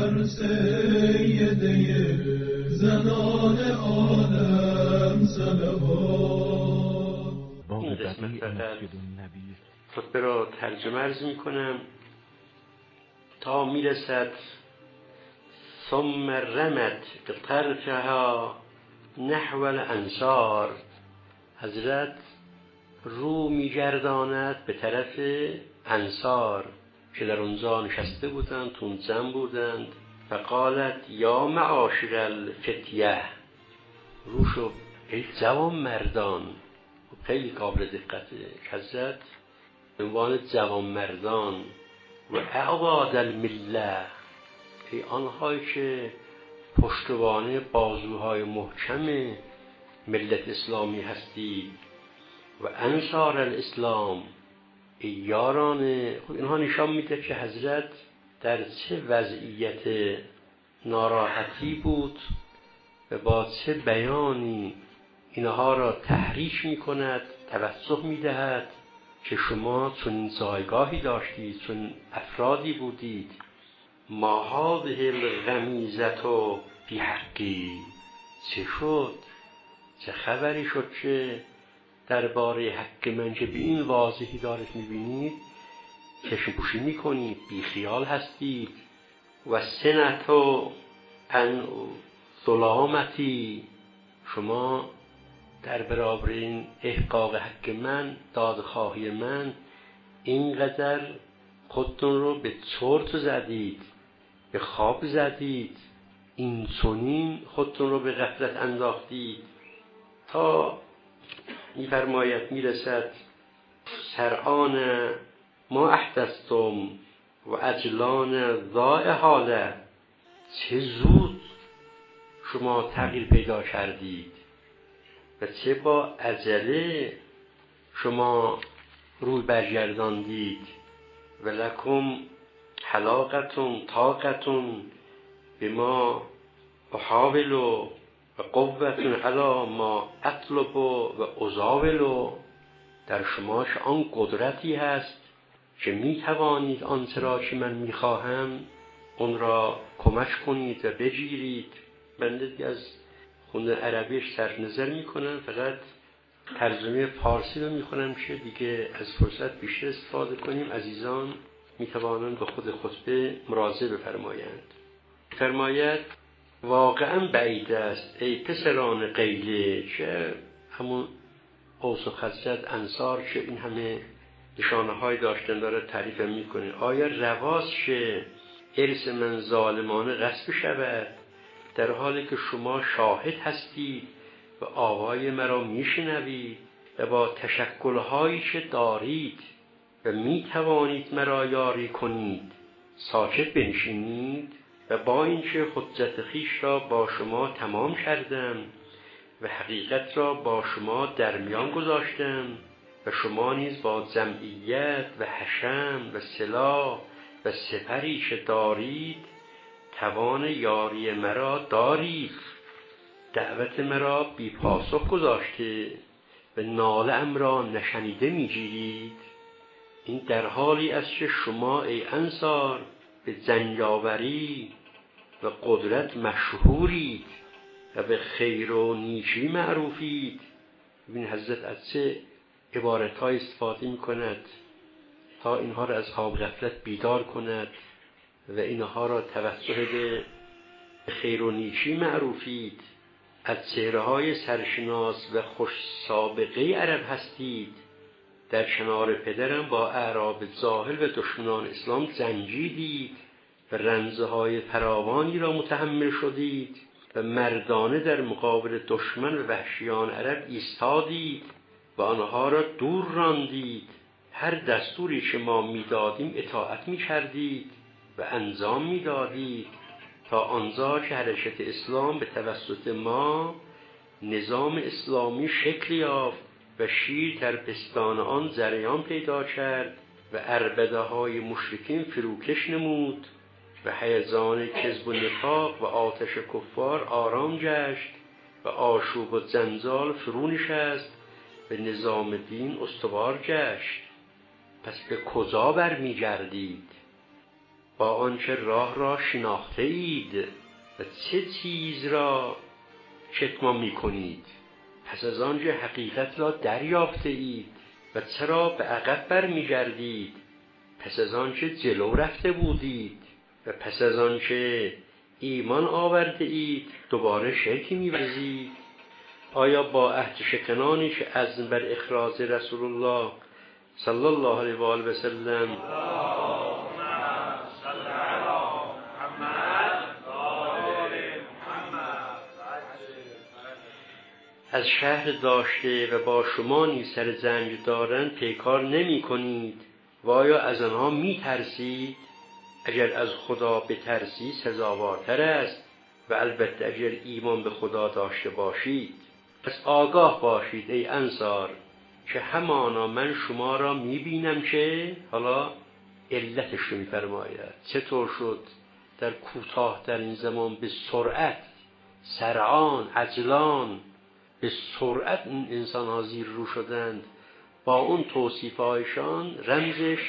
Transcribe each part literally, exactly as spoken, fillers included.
بر سیده زنان عالم صلوات. این قسمت فقط خطبه را ترجمه عرض می کنم تا می رسد ثم رمت بطرفها نحو الانصار. حضرت رو می گرداند به طرف انصار که در اونجا نشسته بودند، تون زن بودند. فقالت یا معاشر الفتیه، روشو ای جوان مردان. خیلی قابل دقته حضرت به عنوان جوان مردان و اعواد المله، ای آنهایی که پشتوانه بازوهای محکم ملت اسلامی هستی، و انصار الاسلام، ای یاران. خب اینها نشان میده که حضرت در چه وضعیت ناراحتی بود و با چه بیانی اینها را تحریش میکند، توسط میدهد که شما چون جایگاهی داشتید، چون افرادی بودید. ما هذه الغمیزة فی حقی، چه شد، چه خبری شد که درباره حق من که به این واضحی دارید میبینید چشم پوشی میکنید، بی خیال هستید. و سنتو ان ظلامتی، شما در برابر این احقاق حق من، دادخواهی من، اینقدر خودتون رو به چرت زدید، به خواب زدید، این چنین خودتون رو به غفلت انداختید. تا می‌فرماید میرسد سرعان ما احدثتم و اجلان ضاع حاله، چه زود شما تغییر پیدا کردید و چه با عجله شما روی برگرداندید. و لکم حلاقتون طاقتون بما احاول و قوتون علا ما اطلب و ازاول، در شما که آن قدرتی هست که می توانید آنچه را که من می خواهم اون را کمک کنید و بگیرید. بنده دیگه از خونده عربیش صرف نظر می کنم، فقط ترجمه فارسی رو می کنم که دیگه از فرصت بیشتر استفاده کنیم. عزیزان می توانند به خود خطبه مراجعه بفرمایند. فرماید واقعا بعید است ای پسران قیله، که همون اوس و خزرج انصار که این همه نشانه های داشتن داره تعریف میکنه، آیا رواست که ارث من ظالمانه غصب شود در حالی که شما شاهد هستید و آوای مرا میشنوید و با تشکلهایی که دارید و میتوانید مرا یاری کنید ساکت بنشینید؟ و با اینکه حجت خویش را با شما تمام کردم و حقیقت را با شما در میان گذاشتم و شما نیز با جمعیت و حشم و سلاح و سپری که دارید توان یاری مرا دارید، دعوت مرا بی پاسخ گذاشته و ناله ام را نشنیده میگیرید. این در حالی است که شما ای انصار به جنگاوری و قدرت مشهورید و به خیر و نیکی معروفید. ببین حضرت از چه عبارت‌های استفاده می‌کند تا اینها را از خواب غفلت بیدار کند و اینها را توسط به خیر و نیکی معروفید. از چهره‌های سرشناس و خوش سابقه عرب هستید. در کنار پدرم با اعراب جاهل و دشمنان اسلام جنگیدید و رنجهای فراوانی را متحمل شدید و مردانه در مقابل دشمن و وحشیان عرب ایستادید و آنها را دور راندید. هر دستوری که ما میدادیم اطاعت میکردید و انجام میدادید تا آنجا که حرکت اسلام به توسط ما نظام اسلامی شکل یافت و شیر در پستان آن جریان پیدا کرد و عربده های مشرکین فروکش نمود و هیجان کذب و نفاق و آتش کفار آرام گشت و آشوب و جنجال فرو نشست و نظام دین استوار گشت. پس به کجا برمی گردید؟ با آنچه راه را شناخته اید و چه چیز را کتمان می کنید؟ پس از آنچه حقیقت را دریافته اید و چرا به عقب برمیگردید؟ پس از آنچه جلو رفته بودید و پس از آنچه ایمان آورده اید دوباره شرکی می‌ورزید؟ آیا با عهد شکنانی که عزم بر اخراج رسول الله صلی الله علیه و آله و سلم از شهر داشته و با شما نیز سر جنگ دارند پیکار نمی کنید و آیا از آنها می ترسید؟ اگر از خدا بترسی سزاوارتر است و البته اگر ایمان به خدا داشته باشید. پس آگاه باشید ای انصار که همانا من شما را می بینم که حالا علتش رو می فرماید چطور شد در کوتاه در این زمان به سرعت سرعان عجلان به سرعت این انسان ها زیر رو شدند. با اون توصیف هایشان رمزش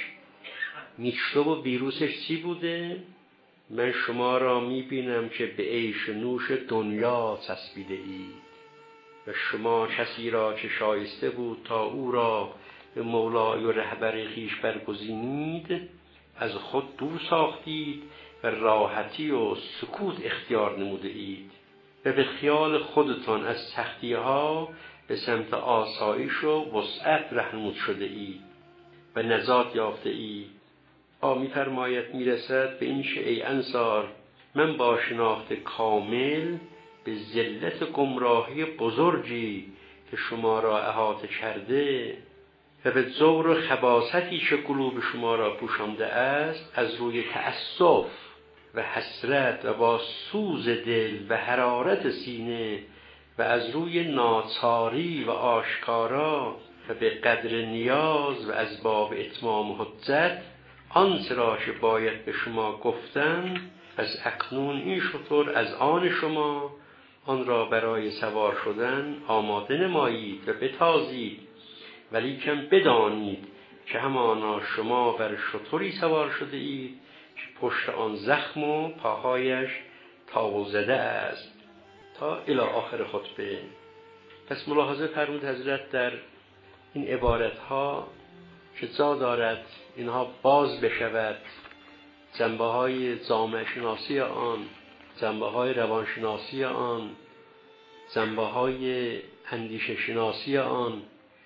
میکروب و ویروسش چی بوده؟ من شما را میبینم که به عیش و نوش دنیا چسبیده اید و شما کسی را که شایسته بود تا او را به مولای و رهبر خویش برگزینید از خود دور ساختید و راحتی و سکوت اختیار نموده اید و به خیال خودتان از سختی ها به سمت آسایش و وسعت رهنمود شده اید و نجات یافته اید. آ می فرماید می رسد به این که ای انصار من با شناخت کامل به ذلت گمراهی بزرگی که شما را احاطه کرده و به جور و خباثتی که قلوب شما را پوشانده است از روی تأسف و حسرت و با سوز دل و حرارت سینه و از روی ناچاری و آشکارا و به قدر نیاز و از باب اتمام حجت آنچه را که باید به شما گفتم از اکنون این شطور از آن شما آن را برای سوار شدن آماده نمایید و بتازید ولیکن بدانید که همانا شما بر شطوری سوار شده اید که پشت آن زخم و پاهایش تاو زده است تا الی آخر خطبه. پس ملاحظه فرمود حضرت در این عبارتها که جا دارد اینها باز بشود جنبه های جامعه شناسی آن، جنبه های روانشناسی آن، جنبه های اندیشه شناسی آن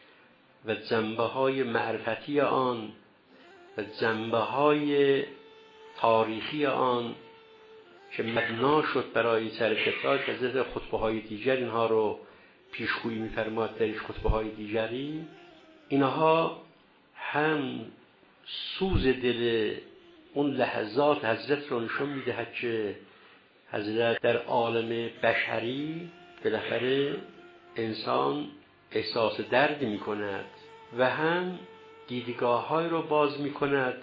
و جنبه های معرفتی آن و جنبه های تاریخی آن که مبنا شد برای سرکتاج و ضد خطبه های دیگر اینها رو پیشگویی می‌فرماد در خطبه های دیگری. اینها هم سوز دل اون لحظات حضرت رو نشون می‌دهد که حضرت در عالم بشری بالاخره انسان احساس درد می‌کند و هم دیدگاه‌های رو باز می‌کند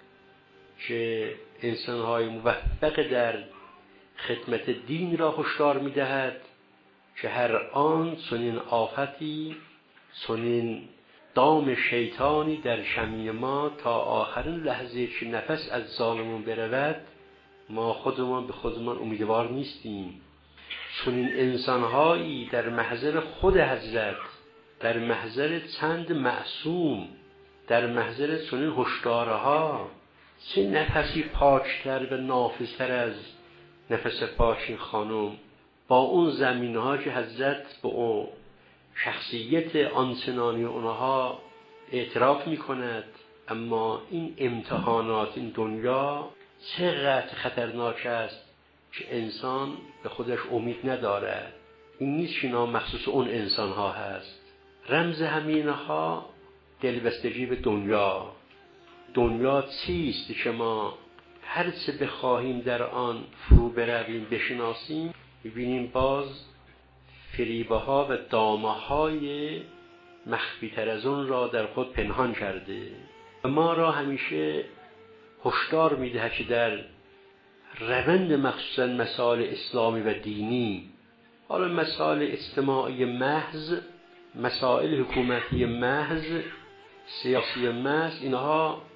که انسان‌های موفق در خدمت دین را هشدار می‌دهد که هر آن چنین آفتی چنین دام شیطانی در شمیم ما تا آخرین لحظه که نفس از ظالمون برود ما خودمان به خودمان امیدوار نیستیم. چنین انسان‌هایی در محضر خود حضرت، در محضر چند معصوم، در محضر چنین هشدارها چه نفسی پاکتر و نافذتر از نفس پاک این خانم با اون زمین‌ها که حضرت به اون شخصیت آنچنانی اونها اعتراف می‌کند. اما این امتحانات این دنیا چقدر خطرناک است که انسان به خودش امید ندارد. این نیست که اینا مخصوص اون انسان‌ها هست. رمز همینها دلبستگی به دنیا. دنیا چیست که ما هر چه بخواهیم در آن فرو برویم بشناسیم ببینیم باز فریبه ها و دامه های مخفی تر از اون را در خود پنهان کرده و ما را همیشه هشدار میده که در روند مخصوصا مسائل اسلامی و دینی، حالا مسائل اجتماعی محض، مسائل حکومتی محض، سیاسی محض، اینها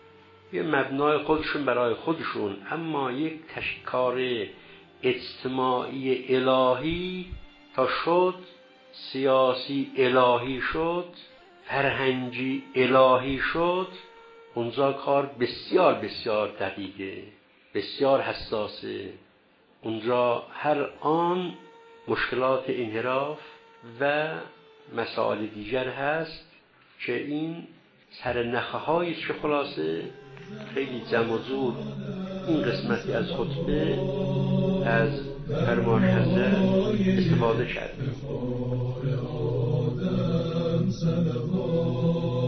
یه مبنای خودشون برای خودشون، اما یک کار اجتماعی الهی تا شد، سیاسی الهی شد، فرهنگی الهی شد، اونجا کار بسیار بسیار دقیقه، بسیار حساسه. اونجا هر آن مشکلات انحراف و مسائل دیگر هست که این سرنخه های چه خلاصه خیلی جمع و جور این قسمتی از خطبه از فرمان حضرت استفاده کردیم.